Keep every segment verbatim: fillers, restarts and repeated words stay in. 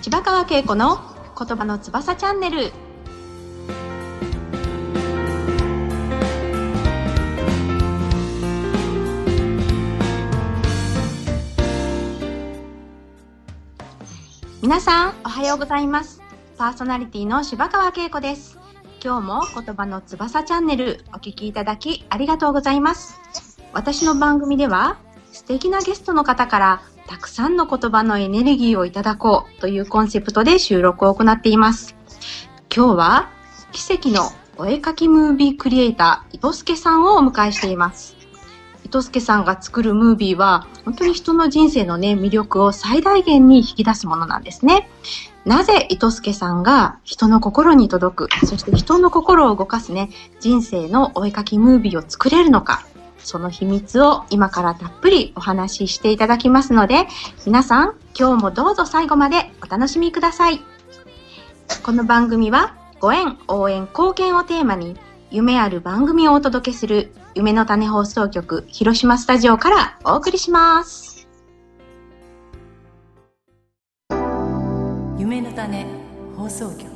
柴川恵子の言葉の翼チャンネル。皆さんおはようございます。パーソナリティの柴川恵子です。今日も言葉の翼チャンネルお聞きいただきありがとうございます。私の番組では素敵なゲストの方からたくさんの言葉のエネルギーをいただこうというコンセプトで収録を行っています。今日は奇跡のお絵かきムービークリエイター糸助さんをお迎えしています。糸助さんが作るムービーは本当に人の人生のね魅力を最大限に引き出すものなんですね。なぜ糸助さんが人の心に届く、そして人の心を動かすね人生のお絵かきムービーを作れるのか、その秘密を今からたっぷりお話ししていただきますので、皆さん今日もどうぞ最後までお楽しみください。この番組はご縁、応援、貢献をテーマに夢ある番組をお届けする夢の種放送局広島スタジオからお送りします。 夢の種放送局。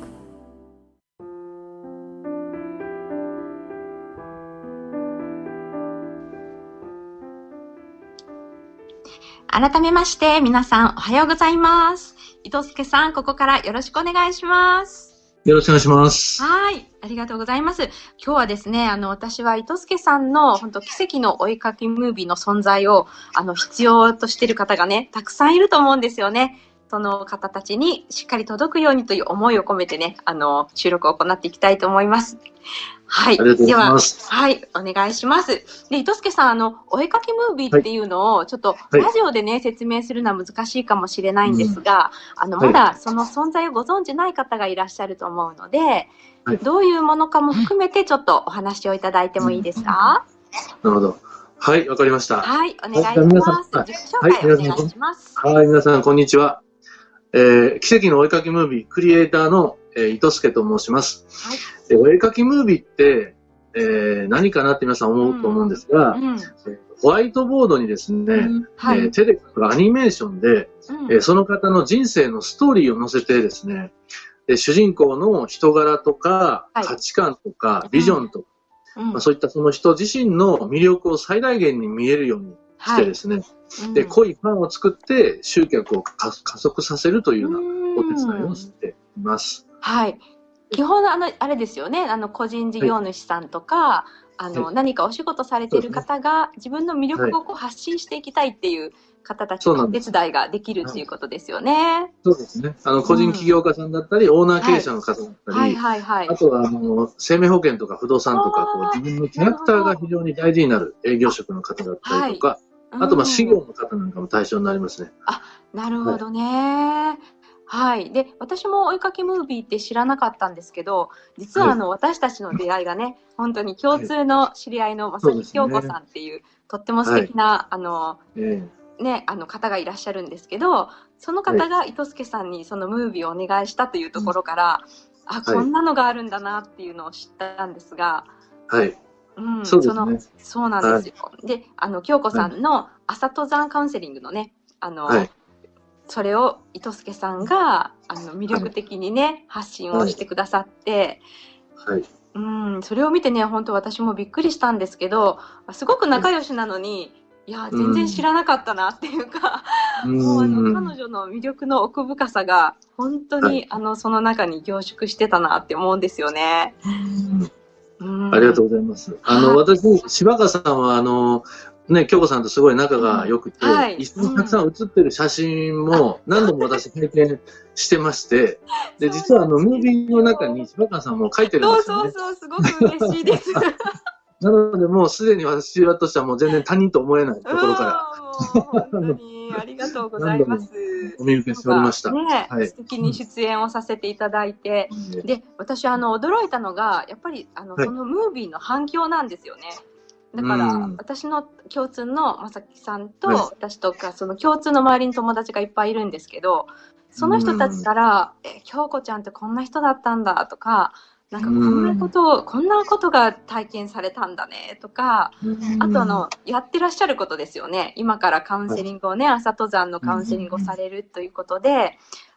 改めまして皆さんおはようございます。糸助さん、ここからよろしくお願いします。 よろしくお願いします。 はい、ありがとうございます。今日はですね、あの私は糸助さんの本当奇跡のお絵かきムービーの存在をあの必要としている方がねたくさんいると思うんですよね。その方たちにしっかり届くようにという思いを込めてね、あの収録を行っていきたいと思います。はい、では、はい、お願いします。で、糸助さん、あのお絵かきムービーっていうのをちょっとラジオでね、はい、説明するのは難しいかもしれないんですが、うん、あのまだその存在をご存じない方がいらっしゃると思うので、はい、どういうものかも含めてちょっとお話をいただいてもいいですか？ なるほど。はい、わかりました。 はい、お願いします。自己紹介お願いします。 はい、皆さんこんにちは。えー、奇跡のお絵かきムービークリエイターの、えー、糸助と申します。はい、お絵かきムービーって、えー、何かなって皆さん思うと思うんですが、うんうん、ホワイトボードにですね、うんはいえー、手で描くアニメーションで、うんえー、その方の人生のストーリーを載せてですね、で主人公の人柄とか、はい、価値観とかビジョンとか、うんまあ、そういったその人自身の魅力を最大限に見えるようにしてですね、はいうん、で濃いファンを作って集客を加速させるというようなお手伝いをしています。 はい。基本あのあれですよね。あの個人事業主さんとか、はい、あの、はい、何かお仕事されている方が自分の魅力をこう発信していきたいっていう方たちのお手伝いができるっていうことですよね。 そうですね。あの個人起業家さんだったり、うん、オーナー経営者の方だったり、はいはいはいはい、あとはあの生命保険とか不動産とかこう自分のキャラクターが非常に大事になる営業職の方だったりとか。はいあと、まあ、事業の方なんかも対象になりますね。 あ、なるほどね。はい。はい。で、私もお絵かきムービーって知らなかったんですけど、実はあの、はい、私たちの出会いがね、本当に共通の知り合いの正木京子さんっていう、ね、とっても素敵な、はい、あの、えー、ね、あの方がいらっしゃるんですけど、その方が糸助さんにそのムービーをお願いしたというところから、はい、あ、こんなのがあるんだなっていうのを知ったんですが、 はい。 うん、 そうですね。 そのそうなんですよ。はい、で、あの京子さんの朝登山カウンセリングのね、あの、はい、それを糸助さんがあの魅力的にね、はい、発信をしてくださって、はい、うん、それを見てね、本当私もびっくりしたんですけど、すごく仲良しなのに、いや全然知らなかったなっていうか、うん、もうあの彼女の魅力の奥深さが本当に、はい、あのその中に凝縮してたなって思うんですよね。 うんありがとうございます。あの、私、柴川さんは、あの、ね、京子さんとすごい仲が良くて、うんはい、一緒にたくさん写ってる写真も何度も私拝見してまして、で、実はあの、ムービーの中に柴川さんも書いてるんですよね。 そうそうそう、すごく嬉しいです。 なので、もうすでに私としてはもう全然他人と思えないところから。 本当にありがとうございます。 お見受けしておりました。 ね、はい、素敵に出演をさせていただいて、うん、で、私あの驚いたのがやっぱりあの、はい、そのムービーの反響なんですよね。だから、うん、私の共通の正木さんと、はい、私とかその共通の周りに友達がいっぱいいるんですけど、その人たちから「え、京子ちゃんってこんな人だったんだ」とか。なんかこんなことを、こんなことが体験されたんだねとか、あとあの、やってらっしゃることですよね。今からカウンセリングをね、朝登山のカウンセリングをされるということで、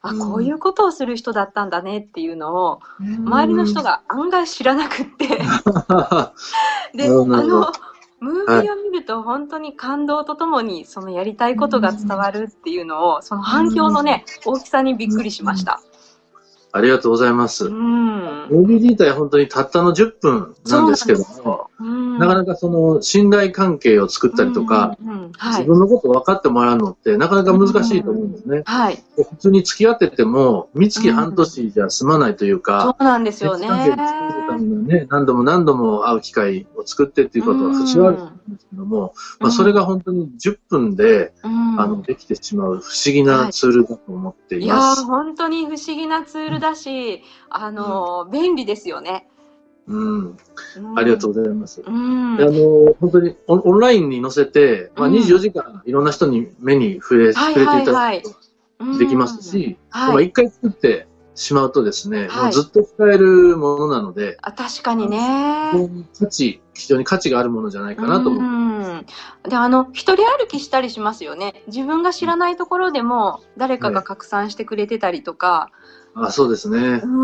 あ、こういうことをする人だったんだねっていうのを、周りの人が案外知らなくって。で、あの、ムービーを見ると本当に感動とともにそのやりたいことが伝わるっていうのを、その反響のね、大きさにびっくりしました。 ありがとうございます。うん、ムービー自体は本当にたったのじゅっぷんなんですけども、なかなかその信頼関係を作ったりとか、自分のことを分かってもらうのってなかなか難しいと思うんですね。はい、普通に付き合ってても、三月半年じゃ済まないというか、 そうなんですよね。 関係を作るためにね、何度も何度も会う機会を作ってっていうことは普通はあると思うんですけども、まあそれが本当にじゅっぷんで、あのできてしまう不思議なツールだと思っています。 いやー、本当に不思議なツールだし、あの、うん、便利ですよね。 うん。ありがとうございます。うん、であの、本当にオン、オンラインに載せて、まあ、にじゅうよじかんいろんな人に目に触れ、触れていただくことができますし、一回作ってしまうとですね、はい、もうずっと使えるものなので、 あ、確かにね。 非常に価値、非常に価値があるものじゃないかなと思います。 うん、で、あの、一人歩きしたりしますよね。自分が知らないところでも、誰かが拡散してくれてたりとか、 あ、そうですね。うん。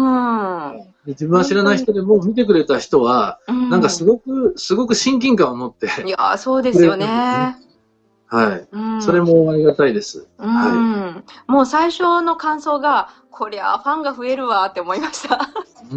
自分は知らない人でも見てくれた人は、うん、なんかすごく、すごく親近感を持って。 いや、そうですよね。 はい、うん。それもありがたいです。 うん、はい。もう最初の感想が、こりゃファンが増えるわって思いました。 うん。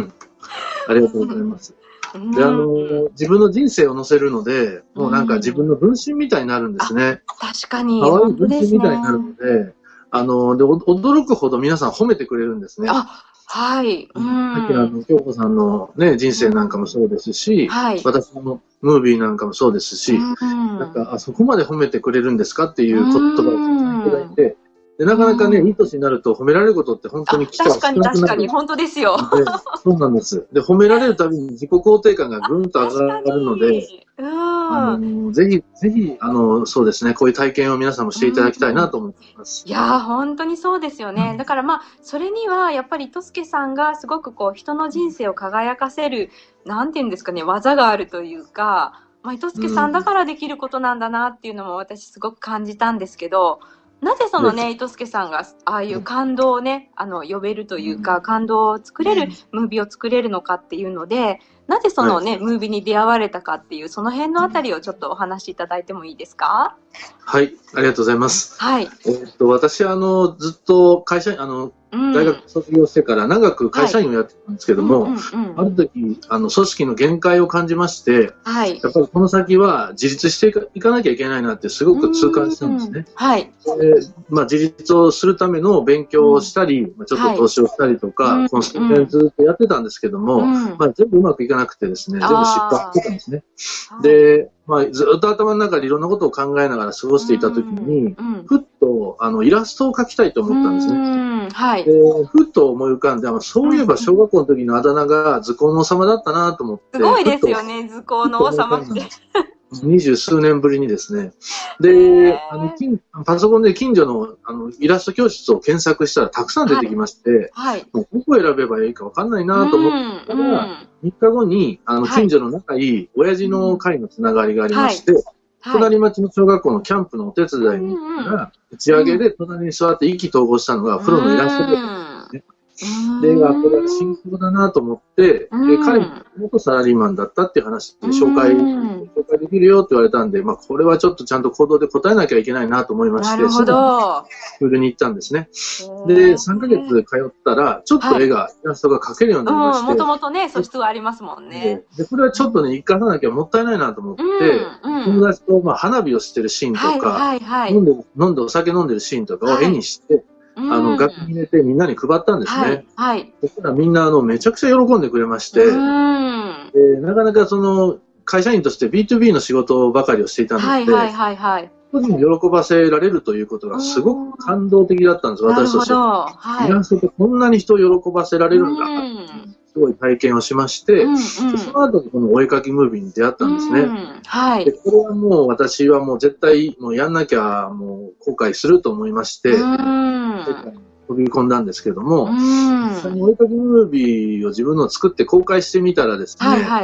ありがとうございます。うん、で、あの、自分の人生を載せるので、もうなんか自分の分身みたいになるんですね。 確かに。 可愛い分身みたいになるので、あの、で、驚くほど皆さん褒めてくれるんですね。 あ、はい。 うん、さっきのあの、京子さんのね、人生なんかもそうですし、はい、私のムービーなんかもそうですし、なんか、あそこまで褒めてくれるんですかっていう言葉をいただいて、で、なかなかね、いい年になると褒められることって本当に機会が少なくなる。 確かに確かに、本当ですよ。 そうなんです。で、褒められるたびに自己肯定感がぐんと上がるので、あのぜひ、ぜひ、あの、そうですね、こういう体験を皆さんもしていただきたいなと思っています。 いやー、本当にそうですよね。だからまあ、それには、やっぱり、糸助さんがすごくこう、人の人生を輝かせる、なんていうんですかね、技があるというか、まあ、糸助さんだからできることなんだなっていうのも私すごく感じたんですけど、なぜそのね、糸助さんがああいう感動をね、あの、呼べるというか、感動を作れる、ムービーを作れるのかっていうので、なぜそのね、はい、ムービーに出会われたかっていう、その辺のあたりをちょっとお話しいただいてもいいですか？ はい、ありがとうございます。 はい。 えー、っと、私はあの、ずっと会社、あの、大学卒業してから長く会社員をやってたんですけども、ある時、あの、組織の限界を感じまして、はい、やっぱりこの先は自立していかなきゃいけないなってすごく痛感したんですね。はい。で、まあ、自立をするための勉強をしたり、うん、ちょっと投資をしたりとか、はい、この数年ずっとやってたんですけども、うん、まあ、全部うまくいかなくてですね、全部失敗してたんですね。で、まあ、ずっと頭の中でいろんなことを考えながら過ごしていたときに、うんうん、ふっとあのイラストを描きたいと思ったんですね。はい、でふっと思い浮かんで、そういえば小学校の時のあだ名が図工の王様だったなと思って。 すごいですよね、図工の王様って。 二十数年ぶりにですね。で、あのパソコンで近所のあのイラスト教室を検索したらたくさん出てきまして、はいはい、もうどこを選べばいいかわかんないなと思ったら、うんうん、みっかごにあの近所の仲いい親父の会のつながりがありまして、はいはい、隣町の小学校のキャンプのお手伝いに行ったら、打ち上げで隣に座って意気投合したのがプロのイラストで、ね。で、これは進行だなと思って、で、彼も元サラリーマンだったっていう話で紹介、紹介できるよって言われたんで、まあ、これはちょっとちゃんと行動で答えなきゃいけないなと思いまして、 なるほど。 スクールに行ったんですね。で、さんかげつ通ったら、ちょっと絵が、はい、イラストが描けるようになりまして。 もともとね、素質はありますもんね。 で、これはちょっとね、生かさなきゃもったいないなと思って、うんうん、友達と、まあ、花火をしてるシーンとか、はいはいはい、飲んで、飲んでお酒飲んでるシーンとかを絵にして、はい、あの、額に入れてみんなに配ったんですね。はい。はい、そしたらみんな、あの、めちゃくちゃ喜んでくれまして、うんでなかなかその、会社員として ビーツービー の仕事ばかりをしていたので、はいはいはいはい。個人を喜ばせられるということがすごく感動的だったんです、私としては。はい、イラストってこんなに人を喜ばせられるんだ、すごい体験をしまして、うんうん、その後にこのお絵かきムービーに出会ったんですね。うんはい、でこれはもう私はもう絶対もうやんなきゃもう後悔すると思いまして、うん飛び込んだんですけども、実際にお絵かきムービーを自分の作って公開してみたらですね、はいはい、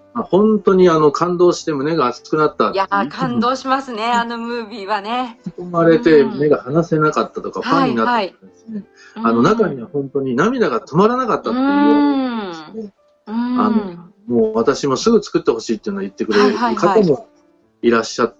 本当にあの感動して胸が熱くなったっいていう。 やー、感動しますね、あのムービーはね。 生まれて目が離せなかったとか、ファンになったとかですね。 はいあの中には本当に涙が止まらなかったっていうようなですね。あの、もう私もすぐ作ってほしいっていうのを言ってくれる方もいらっしゃって、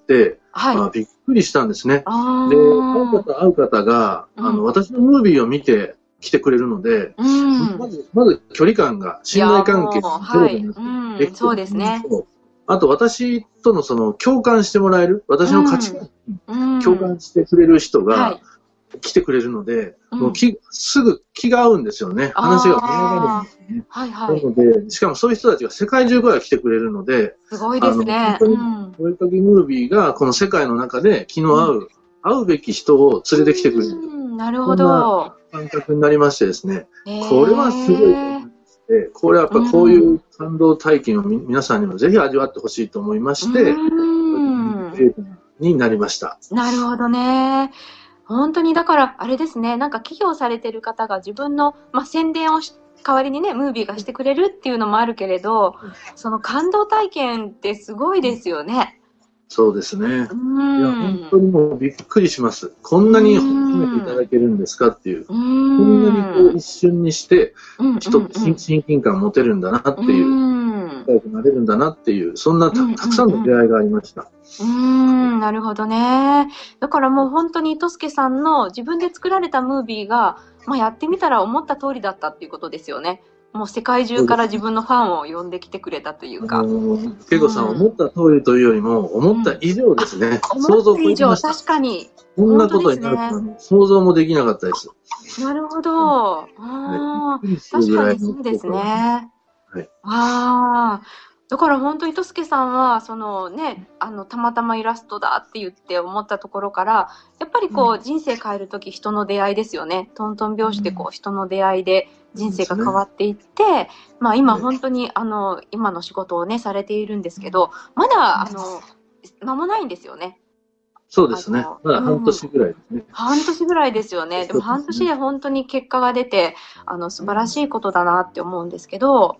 はいまあ、びっくりしたんですね。で、 あ会う方、会う方が、 うんあの、私のムービーを見て来てくれるので、 ーうんまず、まず距離感が、信頼関係いやもうがゼロになって、 はいうんそうですね。 あと、私とのその共感してもらえる、私の価値観うんに共感してくれる人はがい来てくれるので、 うんもうきすぐ気が合うんですよね。話が盛り上がるんですね。 はいはい。 なので、しかもそういう人たちが世界中から来てくれるので、 すごいですね。 あの本当にうんお絵かきムービーがこの世界の中で気の合う、会うべき人を連れてきてくれる。 うんなるほど。 感覚になりましてですね、 へーこれはすごいと思いまして、これはやっぱこういう感動体験をみ皆さんにもぜひ味わってほしいと思いまして、 うんになりました。 なるほどね。本当にだからあれですね、なんか起業されてる方が自分の、まあ、宣伝をし代わりにね、ムービーがしてくれるっていうのもあるけれど、その感動体験ってすごいですよね。 そうですね。いや、 うん本当にもうびっくりします。こんなに褒めていただけるんですかっていう。 うこんなにこう一瞬にして人ってうん親近感を持てるんだなっていう、 うん仲良くなれるんだなっていう、そんなたうんたくさんの出会いがありました。 うーん、なるほどね。だからもう本当に糸助さんの自分で作られたムービーが、まあ、やってみたら思った通りだったっていうことですよね。もう世界中から自分のファンを呼んできてくれたというか。 恵子さん、思った通りというよりも、思った以上ですね。想像を超えてました。 確かに。 こんなことになるとは想像もできなかったです。 なるほど。ああ、確かにそうですね。 はい、 ああ。だから本当に糸助さんはそのね、あのたまたまイラストだって言って思ったところからやっぱりこう、うん、人生変えるとき人の出会いですよね。トントン拍子でこう人の出会いで人生が変わっていって、うんね、まあ今本当にあの今の仕事をねされているんですけど、まだあの間もないんですよね。 そうですね。まだ半年ぐらいですね。 うん、半年ぐらいですよね。でも半年で本当に結果が出てあの素晴らしいことだなって思うんですけど、はい、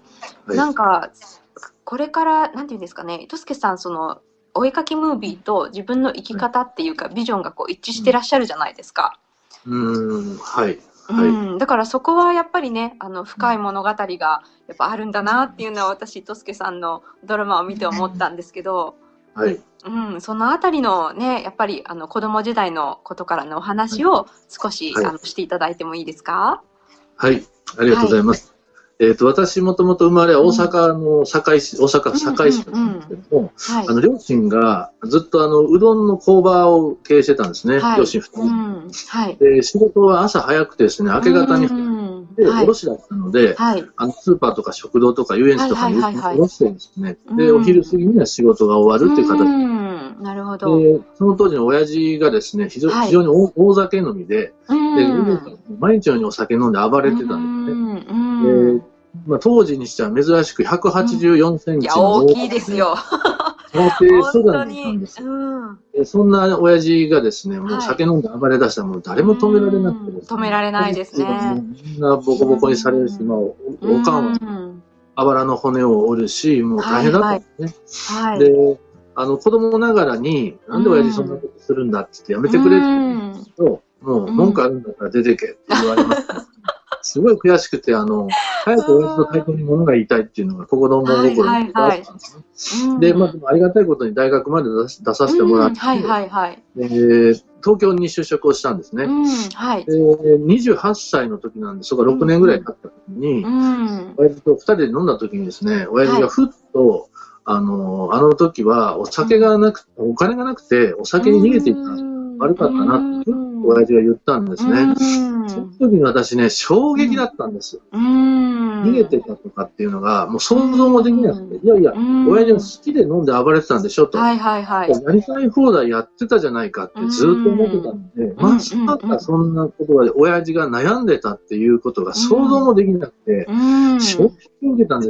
なんか。これから、なんていうんですかね、糸助さん、その、お絵かきムービーと自分の生き方っていうか、ビジョンがこう一致してらっしゃるじゃないですか。 うーん、はい。 はい、うん、だからそこはやっぱりね、あの、深い物語がやっぱあるんだなっていうのは私、糸助さんのドラマを見て思ったんですけど、 はい。 うん、そのあたりのね、やっぱりあの子供時代のことからのお話を少し、はい、あのしていただいてもいいですか？ はい、ありがとうございます。はいえっと、私もともと生まれは大阪の堺市、大阪堺市なんですけども、あの、両親がずっとあの、うどんの工場を経営してたんですね。はい、両親二人、うんはい。で、仕事は朝早くてですね、明け方に入って、で、卸だったので、はい、あの、スーパーとか食堂とか遊園地とかに卸してですね、で、お昼過ぎには仕事が終わるっていう形で、 なるほど。 で、その当時の親父がですね、非常,、はい、非常に 大, 大酒飲みで、で、毎日のようにお酒飲んで暴れてたんですね。でまあ、当時にしては珍しくひゃくはちじゅうよんセンチの大きいですよ。 平成初代なんです。うん、そんな親父がですね、もう酒飲んで暴れ出したらもう誰も止められなくてですね、 止められないですね。 みんなボコボコにされるし、まあ、おかんはあばらの骨を折るし、もう大変だったんですね。はいはい、で、あの子供ながらに、なんで親父そんなことするんだって言ってやめてくれって言うんですけど、もう文句あるんだから出てけって言われました。すごい悔しくて、あの、早く親父の太鼓に物が言いたいっていうのが、ここの物心にあったんですね。はいはいはい、で、まあ、でもありがたいことに大学まで出し出させてもらって、はいはいはい、で東京に就職をしたんですね。はい、でにじゅうはっさいの時なんで、そこからろくねんぐらい経った時に、親父とふたりで飲んだ時にですね、親父がふっと、はい、あの、あの時はお酒がなく、お金がなくて、お酒に逃げていった悪かったなって、親父が言ったんですね。その時に私ね、衝撃だったんです。逃げてたとかっていうのが、もう想像もできなくて、いやいや、親父は好きで飲んで暴れてたんでしょと。はいはいはい。やりたい放題やってたじゃないかってずっと思ってたんで、まさかそんな言葉で親父が悩んでたっていうことが想像もできなくて、衝撃を受けたんですよ。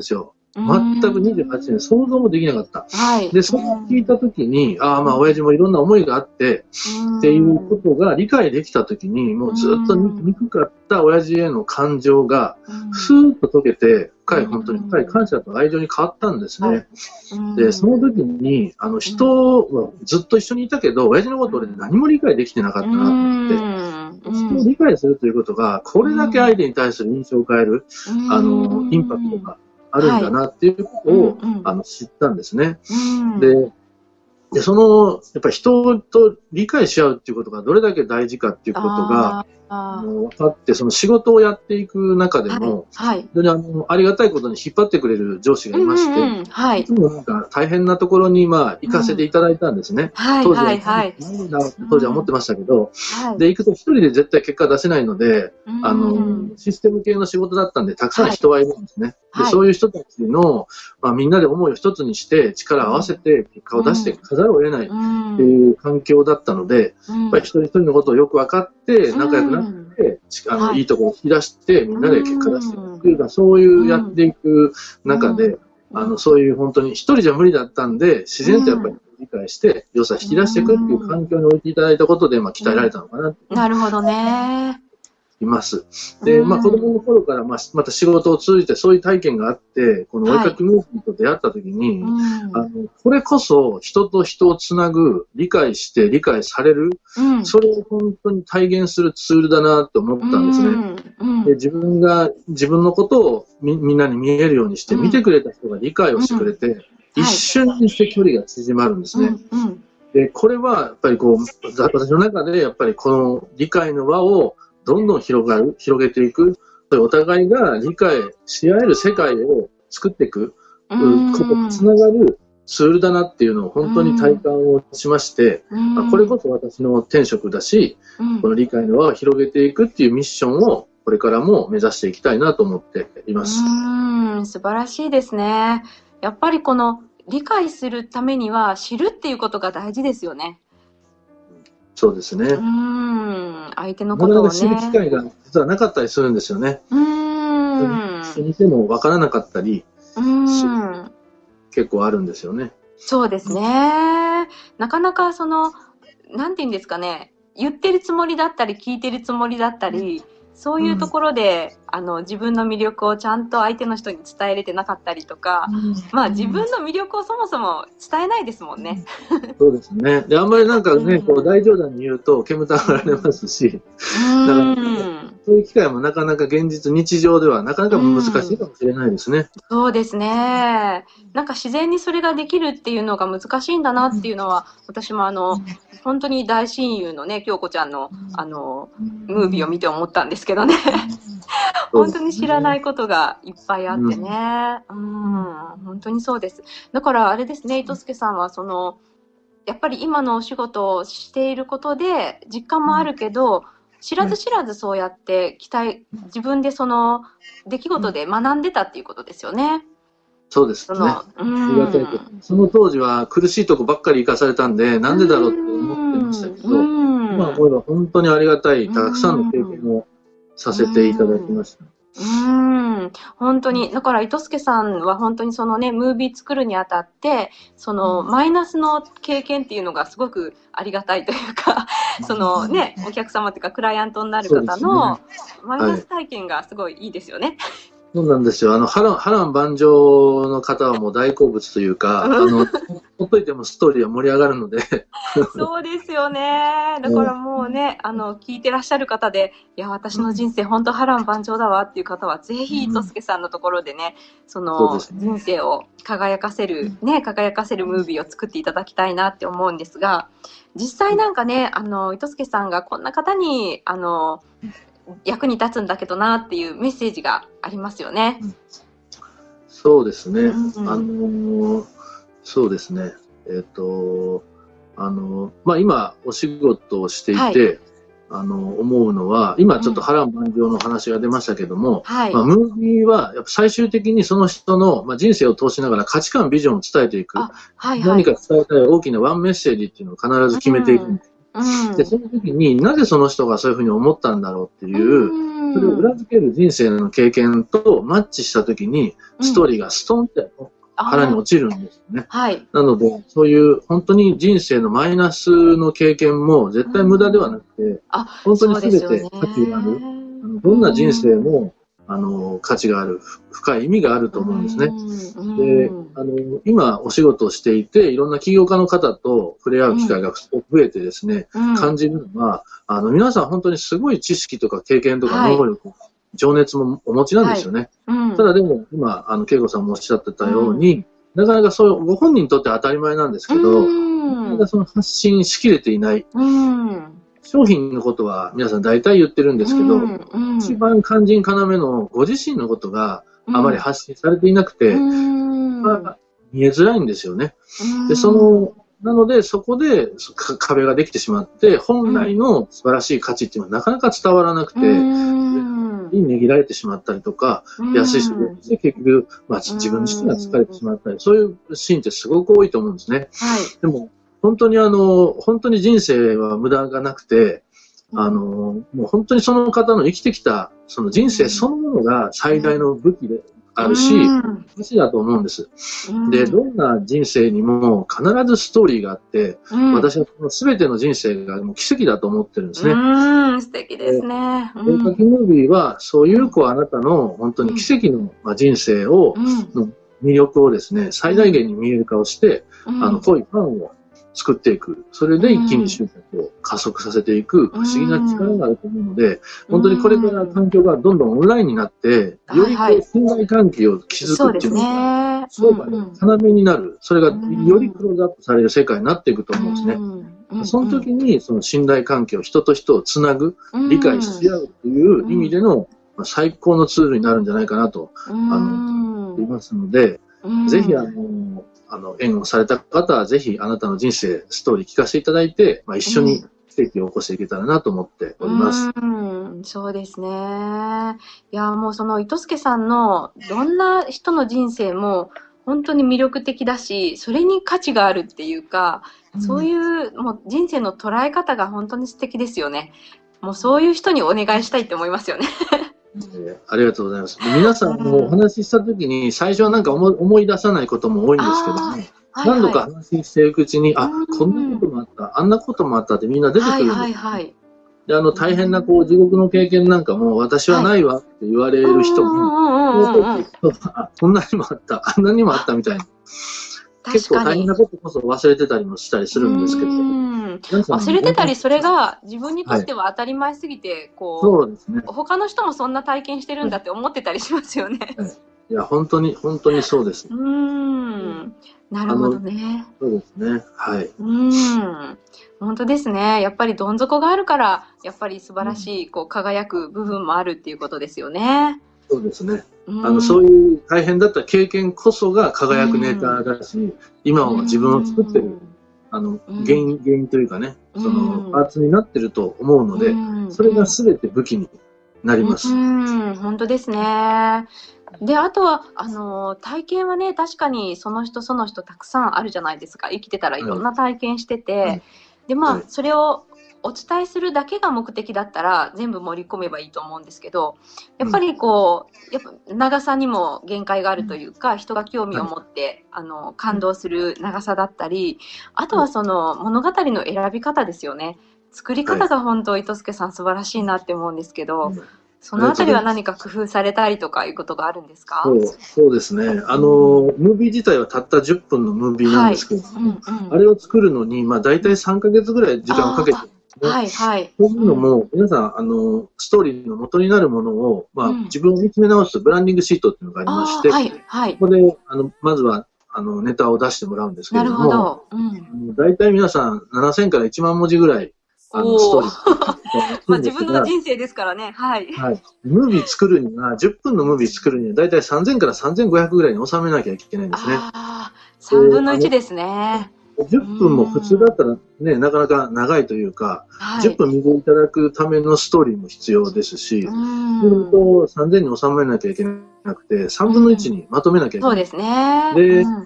全くにじゅうはちねん想像もできなかった。 はい。 で、それを聞いたときに、ああ、まあ、親父もいろんな思いがあって、っていうことが理解できたときに、もうずっと憎かった親父への感情が、スーッと溶けて、深い、本当に深い感謝と愛情に変わったんですね。で、その時に、あの、人はずっと一緒にいたけど、親父のこと俺何も理解できてなかったなと思って、人を理解するということが、これだけ相手に対する印象を変える、あの、インパクトがあるんだなっていうことを、あの、知ったんですね。で、で、その、やっぱり人と理解し合うっていうことがどれだけ大事かっていうことが、あの分かって、その仕事をやっていく中でも、はいはい、非常にあのありがたいことに引っ張ってくれる上司がいまして、うんうんはい、いつもなんか大変なところに、まあ、行かせていただいたんですね。うん、当時は、はいはい、何だろうって当時は思ってましたけど、うん、で、行くと一人で絶対結果出せないので、うん、あの、システム系の仕事だったんで、たくさん人はいるんですね。はい、でそういう人たちの、まあ、みんなで思いを一つにして、力を合わせて結果を出していかざるを得ないっていう環境だったので、うん、やっぱり一人一人のことをよく分かって、仲良くなって、うんあの、はい、いいところを引き出して、みんなで結果出していくっていうか、そういうやっていく中で、あの、そういう本当に一人じゃ無理だったんで、自然とやっぱり理解して、良さ引き出していくっていう環境に置いていただいたことで、まあ、鍛えられたのかな。 なるほどね。 います。で、まあ子供の頃からまあまた仕事を通じてそういう体験があって、このお絵かきムービーと出会った時に、はい、あの、これこそ人と人をつなぐ、理解して理解される、うん、それを本当に体現するツールだなと思ったんですね。うんうん、で自分が、自分のことを み, みんなに見えるようにして、見てくれた人が理解をしてくれて、うんうん一瞬にして距離が縮まるんですね。うんうん、で、これはやっぱりこう、私の中でやっぱりこの理解の輪をどんどん広がる、広げていく、お互いが理解し合える世界を作っていくことにつながるツールだなっていうのを本当に体感をしまして、これこそ私の天職だし、この理解の輪を広げていくっていうミッションをこれからも目指していきたいなと思っています。 うーん、素晴らしいですね。やっぱりこの理解するためには知るっていうことが大事ですよね。 そうですね。 うん、相手のことをね。 なかなか知る機会が実はなかったりするんですよね。うん。一緒にいても分からなかったり、うん。結構あるんですよね。 そうですね。なかなかその、なんていうんですかね、言ってるつもりだったり、聞いてるつもりだったり、そういうところで、うん、あの、自分の魅力をちゃんと相手の人に伝えれてなかったりとか、うん、まあ自分の魅力をそもそも伝えないですもんね。 そうですね。で、あんまりなんかね、うん、こう大冗談に言うと煙たがられますし、うん、だから、ね、そういう機会もなかなか現実、日常ではなかなか難しいかもしれないですね。うん、 そうですね。なんか自然にそれができるっていうのが難しいんだなっていうのは、私もあの、本当に大親友のね、京子ちゃんの、あの、ムービーを見て思ったんですけどね。本当に知らないことがいっぱいあってね。うん、本当にそうです。だからあれですね、糸助さんはその、やっぱり今のお仕事をしていることで実感もあるけど、知らず知らずそうやって期待、自分でその出来事で学んでたっていうことですよね。 そうですね。その、うん、その当時は苦しいとこばっかり生かされたんで、なんでだろうって思ってましたけど、今思えば本当にありがたい、たくさんの経験をさせていただきました。 うーん、本当に。だから、糸助さんは本当にそのね、ムービー作るにあたって、その、マイナスの経験っていうのがすごくありがたいというか、そのね、お客様というか、クライアントになる方の、マイナス体験がすごいいいですよね。 そうなんですよ。あの、波乱、波乱万丈の方はもう大好物というか、あの、ほっといてもストーリーは盛り上がるので。 そうですよね。だからもうね、あの、聞いてらっしゃる方で、いや、私の人生本当波乱万丈だわっていう方は、ぜひ、糸助さんのところでね、その、人生を輝かせる、ね、輝かせるムービーを作っていただきたいなって思うんですが、実際なんかね、あの、糸助さんがこんな方に、あの、役に立つんだけどなっていうメッセージがありますよね。 そうですね。うんうん、あのそうですね。えっとあのまあ今お仕事をしていて、はい、あの思うのは今ちょっと波乱万丈の話が出ましたけども、うんはいまあ、ムービーはやっぱ最終的にその人の、まあ、人生を通しながら価値観ビジョンを伝えていく、はいはい、何か伝えたい大きなワンメッセージっていうのを必ず決めていくんです。うんうん、 で、その時になぜその人がそういうふうに思ったんだろうっていう、うん、それを裏付ける人生の経験とマッチした時に、ストーリーがストンって腹に落ちるんですよね。 はい。 なので、そういう本当に人生のマイナスの経験も絶対無駄ではなくて、うん、本当に全て価値がある。どんな人生も、あの、価値がある、深い意味があると思うんですね。で、あの、今お仕事をしていて、いろんな起業家の方と触れ合う機会が増えてですね、うん、感じるのは、あの、皆さん本当にすごい知識とか経験とか能力、はい、情熱もお持ちなんですよね。はい、うん、ただでも、今、あの、恵子さんもおっしゃってたように、うん、なかなかそう、ご本人にとっては当たり前なんですけど、うん、なかなかその発信しきれていない。うん商品のことは皆さん大体言ってるんですけど、うんうん、一番肝心要のご自身のことがあまり発信されていなくて、うんまあ、見えづらいんですよね。うん、でそのなのでそこで壁ができてしまって、本来の素晴らしい価値っていうのはなかなか伝わらなくて、うんに値切られてしまったりとか、うん、安い仕事で結局、まあ、自分自身が疲れてしまったり、そういうシーンってすごく多いと思うんですね。はい、でも本当にあの、本当に人生は無駄がなくて、あの、もう本当にその方の生きてきた、その人生そのものが最大の武器であるし、価値だと思うんです。で、どんな人生にも必ずストーリーがあって、私はこの全ての人生がもう奇跡だと思ってるんですね。 うん、素敵ですね。 お絵かきムービーは、そういうこうあなたの本当に奇跡の人生を、の魅力をですね、最大限に見える化をして、あの、濃いファンを作っていく。それで一気に集客を加速させていく不思議な力があると思うので、本当にこれから環境がどんどんオンラインになって、よりこう信頼関係を築くっていうのが、商売の要になる。それがよりクローズアップされる世界になっていくと思うんですね。その時にその信頼関係を人と人をつなぐ、理解し合うという意味での最高のツールになるんじゃないかなと、あの、言いますので、ぜひあの、あの、縁をされた方は、ぜひ、あなたの人生、ストーリー聞かせていただいて、まあ、一緒に奇跡を起こしていけたらなと思っております。 うん、そうですね。いや、もうその、糸助さんの、どんな人の人生も、本当に魅力的だし、それに価値があるっていうか、そういう、もう人生の捉え方が本当に素敵ですよね。もうそういう人にお願いしたいって思いますよね。 ありがとうございます。皆さんもお話ししたときに、最初はなんか思い、思い出さないことも多いんですけども、はいはい、何度か話していくうちに、あ、こんなこともあった、あんなこともあったってみんな出てくるんです。はいはいはい、で、あの、大変なこう地獄の経験なんかも、私はないわって言われる人も、こんなにもあった、あんなにもあったみたいな。結構大変なことこそ忘れてたりもしたりするんですけど。 忘れてたり、それが自分にとっては当たり前すぎて、はい、こう、そうですね、他の人もそんな体験してるんだって思ってたりしますよね。 はい、いや、本当に、本当にそうです。 うーん。なるほどね。 そうですね。はい。 うーん。本当ですね。やっぱりどん底があるから、やっぱり素晴らしい、こう、輝く部分もあるっていうことですよね。 そうですね。あの、そういう大変だった経験こそが輝くネタだし、今は自分を作ってる、あの、原因、原因というかね、その、パーツになってると思うので、それが全て武器になります。 うん、本当ですね。で、あとは、あの、体験はね、確かにその人その人たくさんあるじゃないですか。生きてたらいろんな体験してて、はい、で、まあ、はい、それを、お伝えするだけが目的だったら全部盛り込めばいいと思うんですけど、やっぱりこう、やっぱ長さにも限界があるというか、人が興味を持って、あの、感動する長さだったり、あとはその物語の選び方ですよね。作り方が本当、糸助さん素晴らしいなって思うんですけど、そのあたりは何か工夫されたりとかいうことがあるんですか？ そう、そうですね。あの、ムービー自体はたったじゅっぷんのムービーなんですけど、はいうんうん、あれを作るのに、まあ大体さんかげつぐらい時間をかけて、 はいはい。 そういうのも、皆さん、あの、ストーリーの元になるものを、まあ、うん、自分を見つめ直すブランディングシートっていうのがありまして、はいはい、ここで、あの、まずは、あの、ネタを出してもらうんですけれども、なるほど。うん、大体皆さん、ななせんからいちまん文字ぐらい、あの、ストーリー。 まあ自分の人生ですからね。はい。 はい。ムービー作るには、じゅっぷんのムービー作るには、大体さんぜんからさんぜんごひゃくぐらいに収めなきゃいけないんですね。ああ、さんぶんのいちですね。 じゅっぷんも普通だったらね、なかなか長いというか、はい、じゅっぷん見ていただくためのストーリーも必要ですし、そうするとさんぜんに収めなきゃいけなくて、さんぶんのいちにまとめなきゃいけない。 そうですね。 で、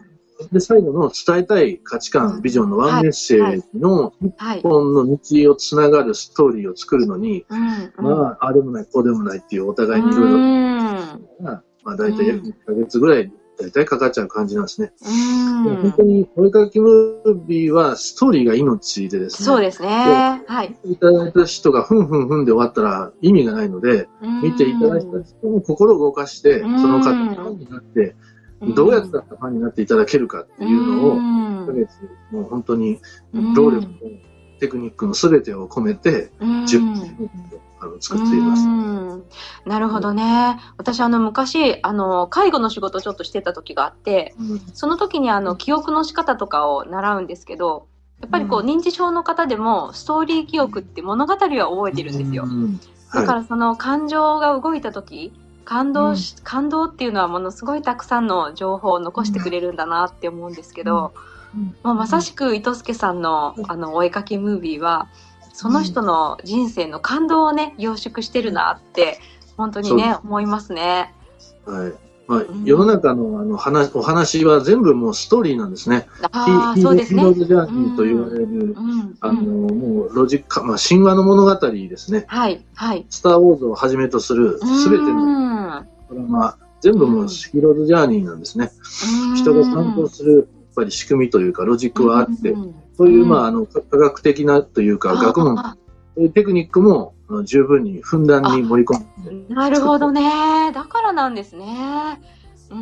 で、最後の伝えたい価値観、ビジョンのワンメッセージの一本の道をつながるストーリーを作るのに、まあ、ああでもない、こうでもないっていうお互いにいろいろ、まあ、大体いっかげつぐらい、大体かかっちゃう感じなんですね。本当に、お絵かきムービーはストーリーが命でですね。 そうですね。はい。 いただいた人がふんふんふんで終わったら意味がないので、見ていただいた人の心を動かして、その方のファンになって、どうやったらファンになっていただけるかっていうのを、いっかげつ、もう本当に労力とテクニックのすべてを込めて、じゅっぷん作っています。 なるほどね。私、あの、昔、あの、介護の仕事をちょっとしてた時があって、うん、その時に、あの、記憶の仕方とかを習うんですけど、やっぱりこう、認知症の方でも、ストーリー記憶って物語は覚えてるんですよ。うんはい、だから、その感情が動いた時、感動し、うん、感動っていうのはものすごいたくさんの情報を残してくれるんだなって思うんですけど、うんまあ、まさしく糸助さんの、あの、お絵かきムービーは、その人の人生の感動をね、凝縮してるなって、本当にね、思いますね。 はい。まあ、うん、世の中のあの話、お話は全部もうストーリーなんですね。 ああ、そうですね。 ヒーローズジャーニーと言われる、うんうん、あの、もうロジック、まあ、神話の物語ですね。 はい、はい。 スターウォーズをはじめとするすべてのドラマ、全部もうヒーローズジャーニーなんですね。人が担当する、やっぱり仕組みというか、ロジックはあって、そういう、まあ、あの、科学的なというか、学問、テクニックも十分にふんだんに盛り込んで。 なるほどね。だからなんですね。うん。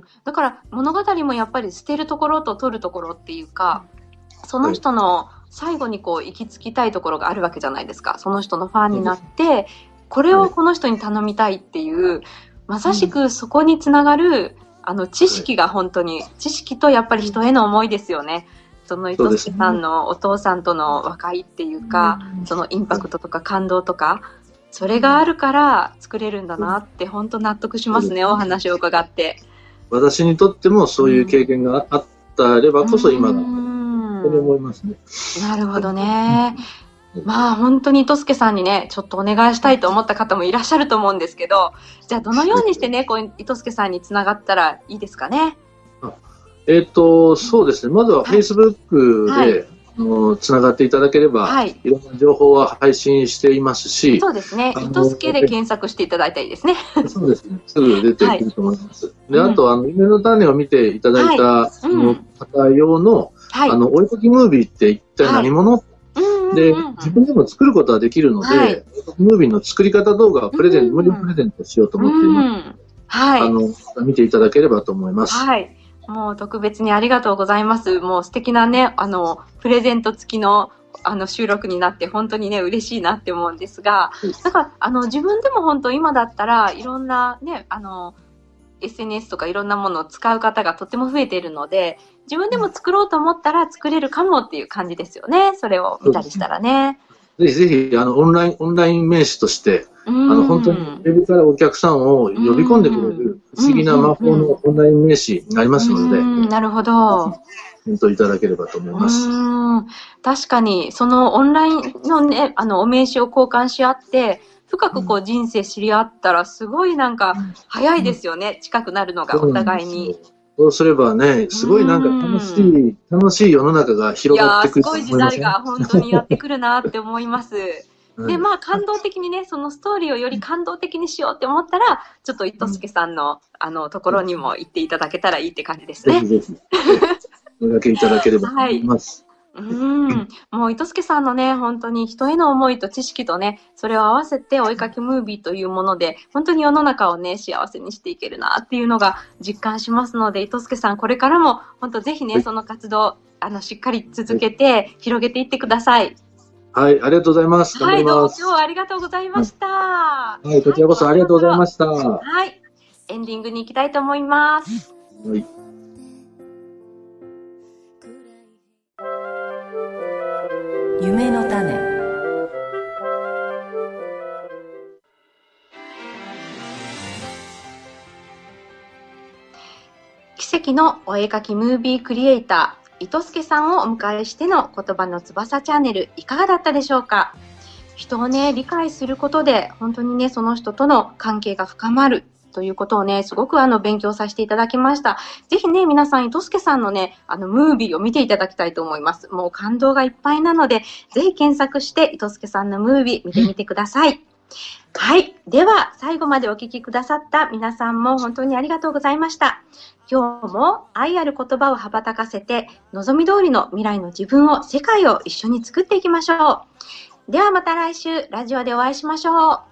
だから物語もやっぱり捨てるところと取るところっていうか、その人の最後にこう行き着きたいところがあるわけじゃないですか。その人のファンになって、これをこの人に頼みたいっていう、まさしくそこにつながる、あの知識が本当に、知識とやっぱり人への思いですよね。その糸助さんのお父さんとの和解っていうか、そのインパクトとか感動とか、それがあるから作れるんだなって本当納得しますね、お話を伺って。 私にとってもそういう経験があったればこそ今だと思いますね。 なるほどね。まあ本当に糸助さんにね、ちょっとお願いしたいと思った方もいらっしゃると思うんですけど、じゃあどのようにしてね、こう糸助さんにつながったらいいですかね。 えっと、そうですね。まずは Facebook で、はいはい、つながっていただければ、はい、いろんな情報は配信していますし。 そうですね。糸助で検索していただいたらいいですね。 そうですね。すぐ出てくると思います。はい、で、あと、あの、夢の種を見ていただいた、はいうん、方用の、はい、あの、お絵かきムービーって一体何者、はい、で、自分でも作ることはできるので、はい、ムービーの作り方動画をプレゼント、無料プレゼントしようと思っています。はい。あの、見ていただければと思います。 はい。もう特別にありがとうございます。もう素敵なね、あの、プレゼント付きの、あの、収録になって本当にね、嬉しいなって思うんですが、だから、あの、自分でも本当今だったらいろんなね、あの、エスエヌエス とかいろんなものを使う方がとっても増えているので、自分でも作ろうと思ったら作れるかもっていう感じですよね。それを見たりしたらね。 ぜひぜひ、あの、オンライン、オンライン名刺として、あの、本当に、ウェブからお客さんを呼び込んでくれる不思議な魔法のオンライン名刺になりますので、 なるほど。 検討いただければと思います。 うん確かに、そのオンラインのね、あの、お名刺を交換し合って、深くこう人生知り合ったら、すごいなんか、早いですよね。近くなるのが、お互いに。 そうすればね、すごいなんか楽しい、楽しい世の中が広がってくると思います。 いやー、すごい時代が本当にやってくるなって思います。で、まあ、感動的にね、そのストーリーをより感動的にしようって思ったら、ちょっと糸助さんの、あの、ところにも行っていただけたらいいって感じですね。 ぜひぜひ。お掛けいただければと思います。 はい、うん。もう、糸助さんのね、本当に人への思いと知識とね、それを合わせてお絵かきムービーというもので、本当に世の中をね、幸せにしていけるなっていうのが実感しますので、糸助さん、これからも、本当ぜひね、はい、その活動、あの、しっかり続けて、広げていってください。 はい、ありがとうございます。 はい、どうも今日はありがとうございました。はい、こちらこそありがとうございました。はい、エンディングに行きたいと思います。はい。 夢の種。 奇跡のお絵かきムービークリエイター。糸助さんをお迎えしての言葉の翼チャンネルいかがだったでしょうか。人をね、理解することで本当にね、その人との関係が深まる。 ということをね、すごくあの、勉強させていただきました。ぜひね、皆さん、糸助さんのね、あの、ムービーを見ていただきたいと思います。もう感動がいっぱいなので、ぜひ検索して、糸助さんのムービー見てみてください。はい。では、最後までお聞きくださった皆さんも本当にありがとうございました。今日も愛ある言葉を羽ばたかせて、望み通りの未来の自分を、世界を一緒に作っていきましょう。ではまた来週、ラジオでお会いしましょう。